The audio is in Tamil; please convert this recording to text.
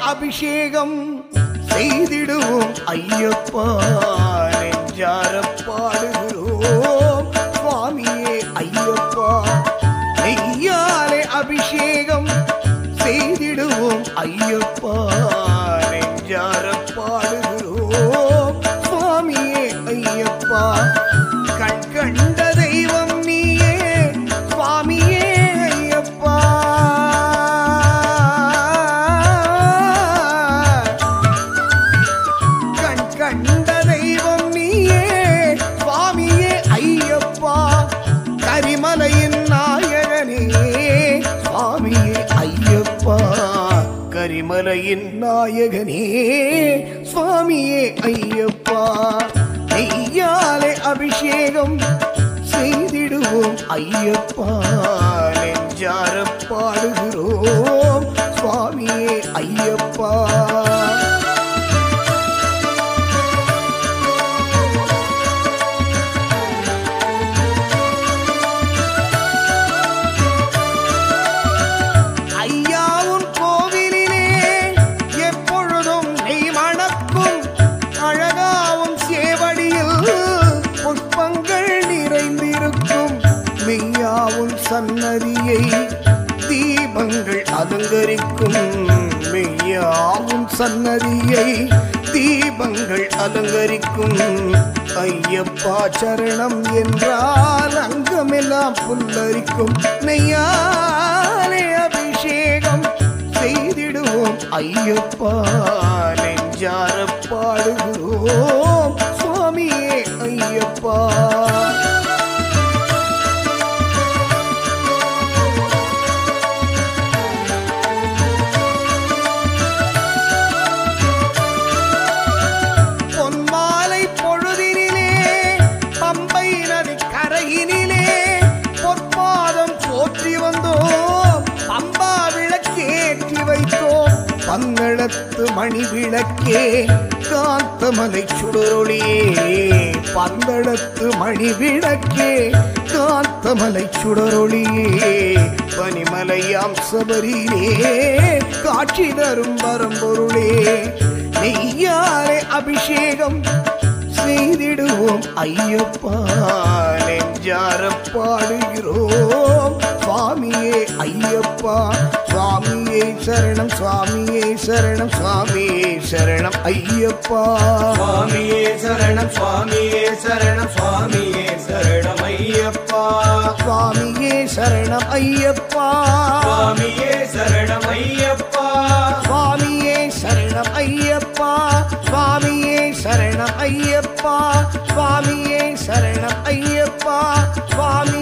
அபிஷேகம் செய்திடுவோம் ஐயப்பா, நெஞ்சார பாடுகிறோம் சுவாமியே ஐயப்பா. நெய்யாலே அபிஷேகம் செய்திடுவோம் ஐயப்பா, நெஞ்சார பாடுகிறோம் சுவாமியே ஐயப்பா. கண் கண்ட தெய்வம் நீயே சுவாமியே ஐயப்பா. கண் கண்ட தெய்வம் நீயே சுவாமியே ஐயப்பா. கரிமலையின் நாயகனே சுவாமியே ஐயப்பா, கரிமலையின் நாயகனே சுவாமியே ஐயப்பா. நெய்யாலே அபிஷேகம் செய்திடுவோம் ஐயப்பா, நெஞ்சார பாடுகிறோம் சுவாமியே ஐயப்பா. மெய்யாவும் சன்னதியை தீபங்கள் அலங்கரிக்கும், மெய்யாவும் சன்னதியை தீபங்கள் அலங்கரிக்கும். ஐயப்பா சரணம் என்றால் அங்கமெல்லாம் புல்லரிக்கும். நெய்யாலே அபிஷேகம் செய்திடுவோம் ஐயப்பா, நெஞ்சார பாடுகிறோம் சுவாமியே ஐயப்பா. பந்தளத்து மணி விளக்கே காந்தமலை சுடரொளியே, பந்தளத்து மணி விளக்கே காந்தமலை சுடரொளியே. பனிமலையாம் சபரியிலே காட்சி தரும் பரம்பொருளே. நெய்யாலே அபிஷேகம் செய்திடுவோம் ஐயப்பா, நெஞ்சார பாடுகிறோம் சுவாமியே ஐயப்பா. சுவாமியே சரணம் சுவாமியே சரணம் சுவாமியே சரணம் ஐயப்பா. சுவாமியே சரணம் சுவாமியே சரணம் சுவாமியே சரணம் ஐயப்பா. சுவாமியே சரணம் ஐயப்பா, சுவாமியே சரணம் ஐயப்பா. சுவாமியே சரணம் ஐயப்பா, சுவாமியே சரணம் ஐயப்பா, சுவாமியே சரணம் ஐயப்பா, சுவாமி